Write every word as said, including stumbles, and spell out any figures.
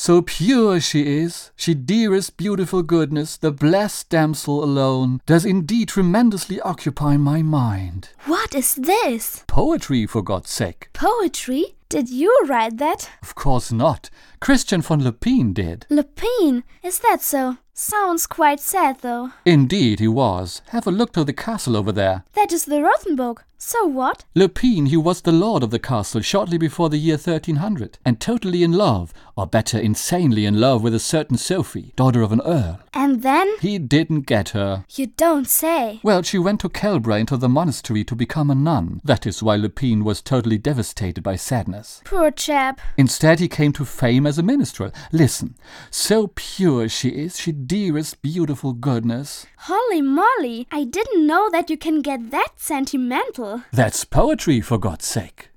So pure she is, she dearest beautiful goodness, the blessed damsel alone, does indeed tremendously occupy my mind. What is this? Poetry, for God's sake. Poetry? Did you write that? Of course not. Christian von Lepine did. Lepine? Is that so? Sounds quite sad, though. Indeed he was. Have a look to the castle over there. That is the Rothenburg. So what? Lepine, he was the lord of the castle shortly before the year thirteen hundred, and totally in love, or better, insanely in love with a certain Sophie, daughter of an earl. And then? He didn't get her. You don't say. Well, she went to Kelbra into the monastery to become a nun. That is why Lepine was totally devastated by sadness. Poor chap. Instead, he came to fame as a minstrel. Listen, so pure she is, she dearest beautiful goodness. Holy moly, I didn't know that you can get that sentimental. That's poetry, for God's sake.